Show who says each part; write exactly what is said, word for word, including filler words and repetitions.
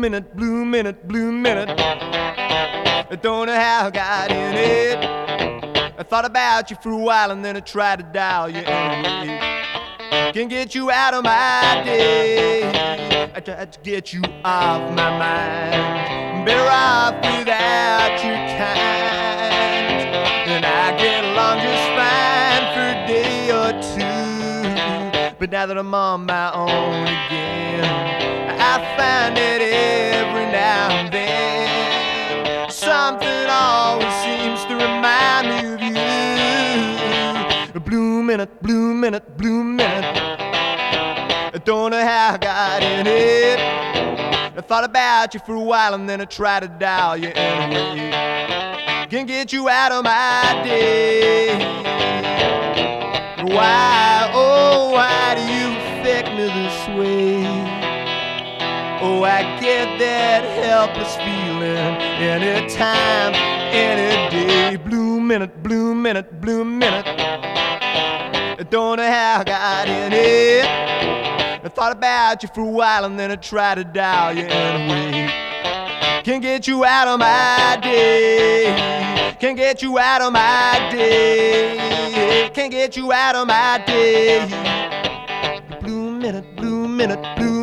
Speaker 1: minute, blue minute, blue minute. I don't know how I got in it. I thought about you for a while and then I tried to dial you anyway. Can't get you out of my day. I tried to get you off my mind. Better off without your kind. And I get along just fine for a day or two. But now that I'm on my own again, I find that every now and then something always seems to remind me of you. Blue minute, blue minute, blue minute. I don't know how I got in it. I thought about you for a while and then I tried to dial you anyway. Can't get you out of my day. Why, oh, why do you affect me this way? Oh, I get that helpless feeling anytime, any day. Blue minute, blue minute, blue minute. I don't know how I got in it. I thought about you for a while and then I tried to dial you anyway. Can't get you out of my day. Can't get you out of my day. Can't get you out of my day. Blue minute, blue minute, blue